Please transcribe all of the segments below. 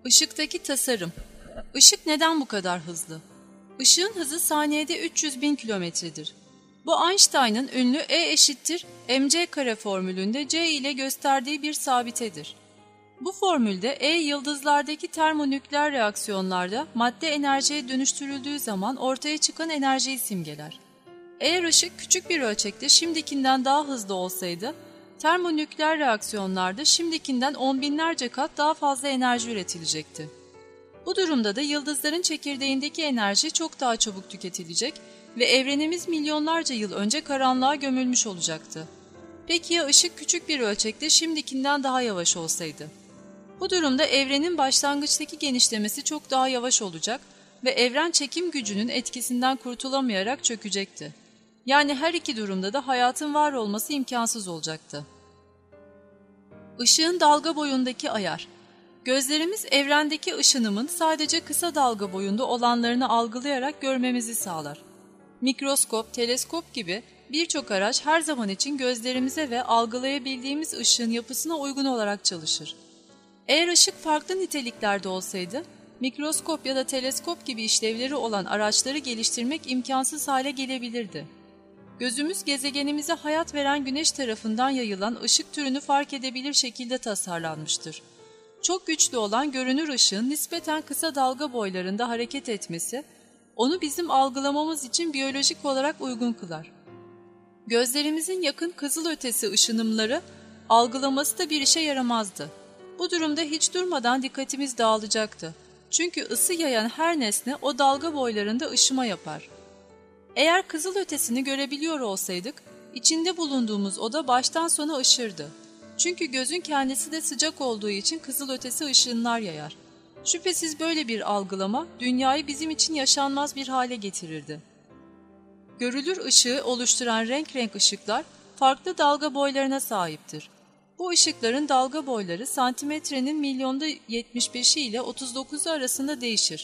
Işıktaki tasarım. Işık neden bu kadar hızlı? Işığın hızı saniyede 300.000 kilometredir. Bu Einstein'ın ünlü E = mc² formülünde c ile gösterdiği bir sabitedir. Bu formülde E yıldızlardaki termonükleer reaksiyonlarda madde enerjiye dönüştürüldüğü zaman ortaya çıkan enerjiyi simgeler. Eğer ışık küçük bir ölçekte şimdikinden daha hızlı olsaydı, termonükleer reaksiyonlarda şimdikinden on binlerce kat daha fazla enerji üretilecekti. Bu durumda da yıldızların çekirdeğindeki enerji çok daha çabuk tüketilecek ve evrenimiz milyonlarca yıl önce karanlığa gömülmüş olacaktı. Peki ya ışık küçük bir ölçekte şimdikinden daha yavaş olsaydı? Bu durumda evrenin başlangıçtaki genişlemesi çok daha yavaş olacak ve evren çekim gücünün etkisinden kurtulamayarak çökecekti. Yani her iki durumda da hayatın var olması imkansız olacaktı. Işığın dalga boyundaki ayar. Gözlerimiz evrendeki ışınımın sadece kısa dalga boyunda olanlarını algılayarak görmemizi sağlar. Mikroskop, teleskop gibi birçok araç her zaman için gözlerimize ve algılayabildiğimiz ışığın yapısına uygun olarak çalışır. Eğer ışık farklı niteliklerde olsaydı, mikroskop ya da teleskop gibi işlevleri olan araçları geliştirmek imkansız hale gelebilirdi. Gözümüz gezegenimize hayat veren güneş tarafından yayılan ışık türünü fark edebilir şekilde tasarlanmıştır. Çok güçlü olan görünür ışığın nispeten kısa dalga boylarında hareket etmesi, onu bizim algılamamız için biyolojik olarak uygun kılar. Gözlerimizin yakın kızılötesi ışınımları algılaması da bir işe yaramazdı. Bu durumda hiç durmadan dikkatimiz dağılacaktı. Çünkü ısı yayan her nesne o dalga boylarında ışıma yapar. Eğer kızılötesini görebiliyor olsaydık, içinde bulunduğumuz oda baştan sona ışırdı. Çünkü gözün kendisi de sıcak olduğu için kızılötesi ışınlar yayar. Şüphesiz böyle bir algılama, dünyayı bizim için yaşanmaz bir hale getirirdi. Görülür ışığı oluşturan renk ışıklar, farklı dalga boylarına sahiptir. Bu ışıkların dalga boyları santimetrenin milyonda 75'i ile 39'u arasında değişir.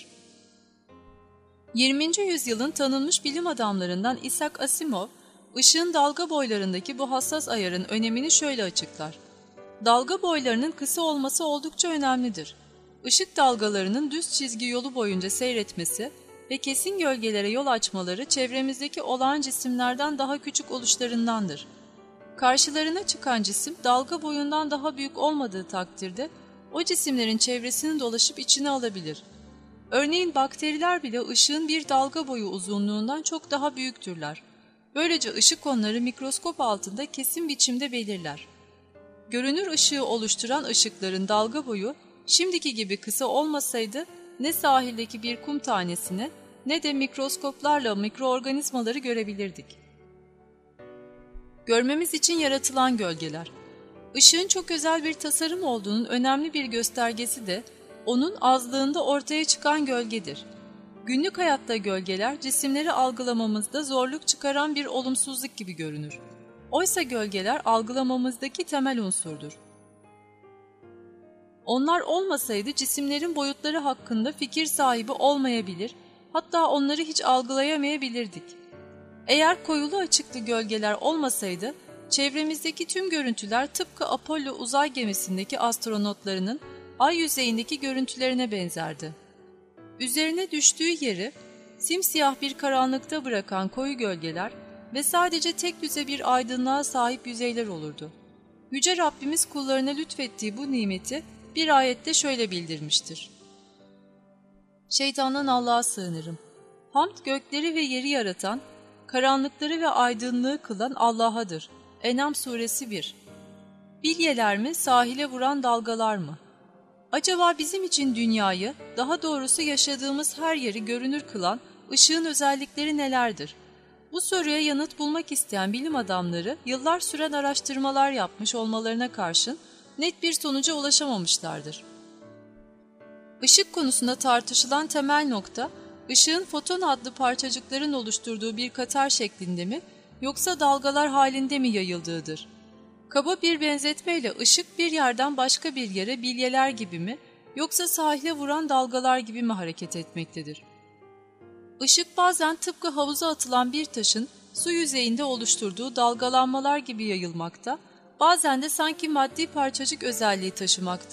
20. yüzyılın tanınmış bilim adamlarından Isaac Asimov, ışığın dalga boylarındaki bu hassas ayarın önemini şöyle açıklar. Dalga boylarının kısa olması oldukça önemlidir. Işık dalgalarının düz çizgi yolu boyunca seyretmesi ve kesin gölgelere yol açmaları çevremizdeki olağan cisimlerden daha küçük oluşlarındandır. Karşılarına çıkan cisim dalga boyundan daha büyük olmadığı takdirde o cisimlerin çevresini dolaşıp içine alabilir. Örneğin bakteriler bile ışığın bir dalga boyu uzunluğundan çok daha büyüktürler. Böylece ışık onları mikroskop altında kesin biçimde belirler. Görünür ışığı oluşturan ışıkların dalga boyu şimdiki gibi kısa olmasaydı ne sahildeki bir kum tanesini ne de mikroskoplarla mikroorganizmaları görebilirdik. Görmemiz için yaratılan gölgeler. Işığın çok özel bir tasarım olduğunun önemli bir göstergesi de onun azlığında ortaya çıkan gölgedir. Günlük hayatta gölgeler cisimleri algılamamızda zorluk çıkaran bir olumsuzluk gibi görünür. Oysa gölgeler algılamamızdaki temel unsurdur. Onlar olmasaydı cisimlerin boyutları hakkında fikir sahibi olmayabilir, hatta onları hiç algılayamayabilirdik. Eğer koyulu açıklı gölgeler olmasaydı, çevremizdeki tüm görüntüler tıpkı Apollo uzay gemisindeki astronotlarının ay yüzeyindeki görüntülerine benzerdi. Üzerine düştüğü yeri simsiyah bir karanlıkta bırakan koyu gölgeler ve sadece tek düze bir aydınlığa sahip yüzeyler olurdu. Yüce Rabbimiz kullarına lütfettiği bu nimeti bir ayette şöyle bildirmiştir. Şeytandan Allah'a sığınırım. Hamd gökleri ve yeri yaratan, karanlıkları ve aydınlığı kılan Allah'adır. En'am suresi 1. Bilyeler mi, sahile vuran dalgalar mı? Acaba bizim için dünyayı, daha doğrusu yaşadığımız her yeri görünür kılan ışığın özellikleri nelerdir? Bu soruya yanıt bulmak isteyen bilim adamları yıllar süren araştırmalar yapmış olmalarına karşın net bir sonuca ulaşamamışlardır. Işık konusunda tartışılan temel nokta, ışığın foton adlı parçacıkların oluşturduğu bir katar şeklinde mi yoksa dalgalar halinde mi yayıldığıdır. Kaba bir benzetmeyle ışık bir yerden başka bir yere bilyeler gibi mi yoksa sahile vuran dalgalar gibi mi hareket etmektedir? Işık bazen tıpkı havuza atılan bir taşın su yüzeyinde oluşturduğu dalgalanmalar gibi yayılmakta, bazen de sanki maddi parçacık özelliği taşımakta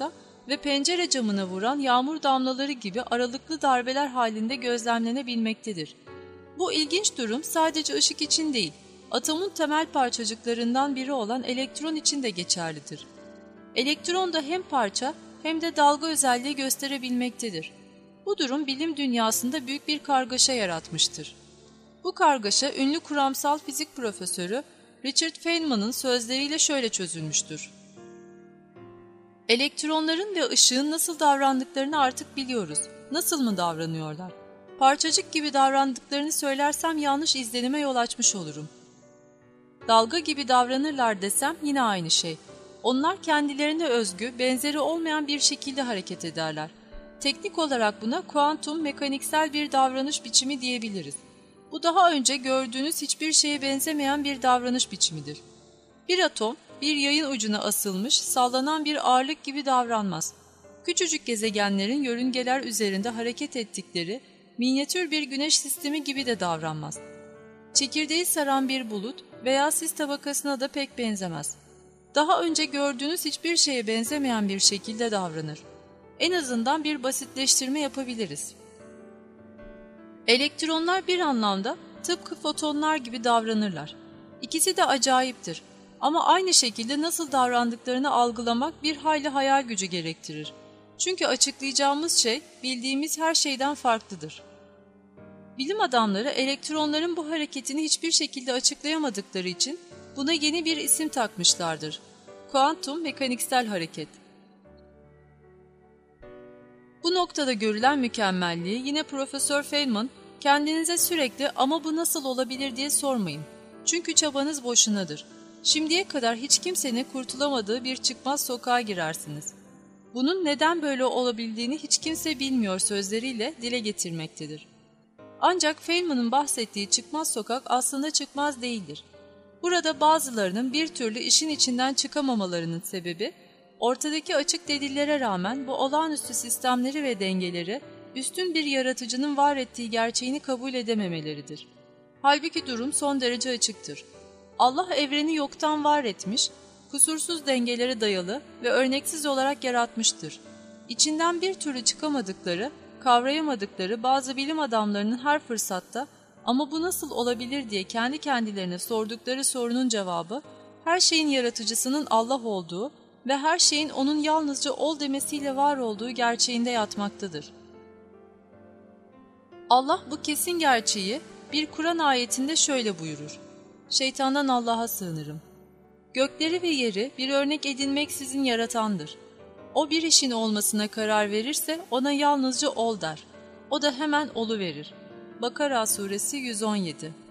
ve pencere camına vuran yağmur damlaları gibi aralıklı darbeler halinde gözlemlenebilmektedir. Bu ilginç durum sadece ışık için değil, atomun temel parçacıklarından biri olan elektron için de geçerlidir. Elektron da hem parça hem de dalga özelliği gösterebilmektedir. Bu durum bilim dünyasında büyük bir kargaşa yaratmıştır. Bu kargaşa ünlü kuramsal fizik profesörü Richard Feynman'ın sözleriyle şöyle çözülmüştür. Elektronların ve ışığın nasıl davrandıklarını artık biliyoruz. Nasıl mı davranıyorlar? Parçacık gibi davrandıklarını söylersem yanlış izlenime yol açmış olurum. Dalga gibi davranırlar desem yine aynı şey. Onlar kendilerine özgü, benzeri olmayan bir şekilde hareket ederler. Teknik olarak buna kuantum mekaniksel bir davranış biçimi diyebiliriz. Bu daha önce gördüğünüz hiçbir şeye benzemeyen bir davranış biçimidir. Bir atom, bir yayın ucuna asılmış, sallanan bir ağırlık gibi davranmaz. Küçücük gezegenlerin yörüngeler üzerinde hareket ettikleri minyatür bir güneş sistemi gibi de davranmaz. Çekirdeği saran bir bulut veya sis tabakasına da pek benzemez. Daha önce gördüğünüz hiçbir şeye benzemeyen bir şekilde davranır. En azından bir basitleştirme yapabiliriz. Elektronlar bir anlamda tıpkı fotonlar gibi davranırlar. İkisi de acayiptir ama aynı şekilde nasıl davrandıklarını algılamak bir hayli hayal gücü gerektirir. Çünkü açıklayacağımız şey bildiğimiz her şeyden farklıdır. Bilim adamları elektronların bu hareketini hiçbir şekilde açıklayamadıkları için buna yeni bir isim takmışlardır. Kuantum mekaniksel hareket. Bu noktada görülen mükemmelliği yine Profesör Feynman, kendinize sürekli ama bu nasıl olabilir diye sormayın. Çünkü çabanız boşunadır. Şimdiye kadar hiç kimsenin kurtulamadığı bir çıkmaz sokağa girersiniz. Bunun neden böyle olabildiğini hiç kimse bilmiyor sözleriyle dile getirmektedir. Ancak Feynman'ın bahsettiği çıkmaz sokak aslında çıkmaz değildir. Burada bazılarının bir türlü işin içinden çıkamamalarının sebebi, ortadaki açık delillere rağmen bu olağanüstü sistemleri ve dengeleri üstün bir yaratıcının var ettiği gerçeğini kabul edememeleridir. Halbuki durum son derece açıktır. Allah evreni yoktan var etmiş, kusursuz dengelere dayalı ve örneksiz olarak yaratmıştır. İçinden bir türlü çıkamadıkları, kavrayamadıkları bazı bilim adamlarının her fırsatta ama bu nasıl olabilir diye kendi kendilerine sordukları sorunun cevabı, her şeyin yaratıcısının Allah olduğu ve her şeyin onun yalnızca ol demesiyle var olduğu gerçeğinde yatmaktadır. Allah bu kesin gerçeği bir Kur'an ayetinde şöyle buyurur. Şeytandan Allah'a sığınırım. Gökleri ve yeri bir örnek edinmeksizin yaratandır. O bir işin olmasına karar verirse ona yalnızca ol der. O da hemen oluverir. Bakara suresi 117.